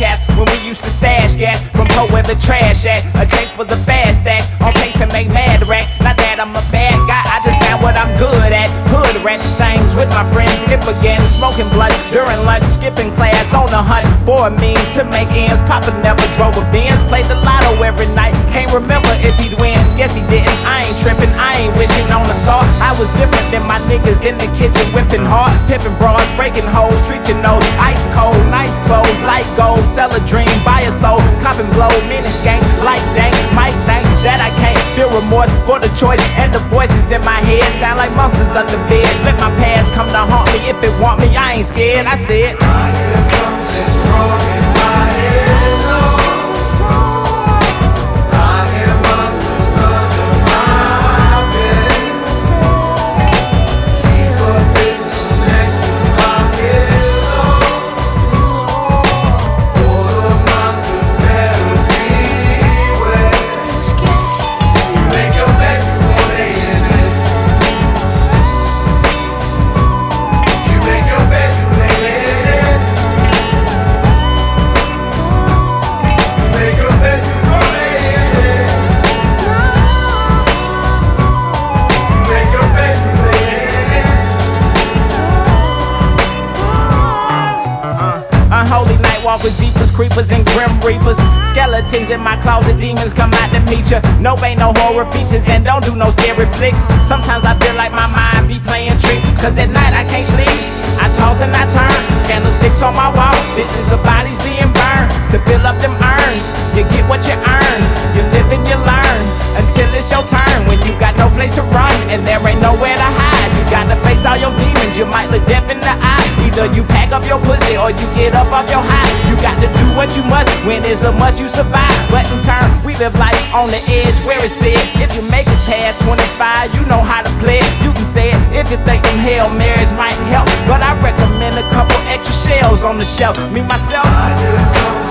caps when we used to stash gas from po where the trash at. A chase for the fast stacks, on pace to make mad racks. Not that I'm a bad guy, I just found what I'm good at. Hood rat things with my friends, hip again, smoking blunt during lunch, skipping class on the hunt for a means to make ends. Papa never drove a Benz, played the lotto every night. Can't remember if he'd win, guess he didn't. I ain't tripping, I ain't wishing on a star. I was different than my niggas in the kitchen, whipping hard, pimping bras, breaking hoes, treat your nose ice cold, nice clothes, light gold, sell a dream, buy a soul, cop and blow, menace gang, like dang, might think that I can't feel remorse for the choice, and the voices in my head sound like monsters under beds. Let my past come to haunt me, if it want me, I ain't scared. I said, I hear something's wrong in my head. I hear monsters under my bed. Keep a pistol next to my pistol. All those monsters better beware. You make your bed, you gon' lay in it. You make your bed, you lay in it. You make your bed, you gon' lay in it. You make your bed, you lay in it. Unholy night walk with jeepers, creepers, and grim reapers. Skeletons in my closet, demons come out to meet ya. No, ain't no horror features and don't do no scary flicks. Sometimes I feel like my mind be playing tricks, cause at night I can't sleep. I toss and I turn, candlesticks on my wall, visions of bodies being burned. To fill up them urns, you get what you earn. You live and you learn, until it's your turn. When you got no place to run, and there ain't nowhere to hide. You got to face all your demons, you might look deaf in the eye. Either you pack up your pussy, or you get up off your high. You got to do what you must, when it's a must you survive. But in turn, we live life on the edge where it said, if you make it past 25, you know how to play it. You can say it, if you think them Hail Marys might help. But I recommend a couple extra shells on the shelf. Me, myself, I hear something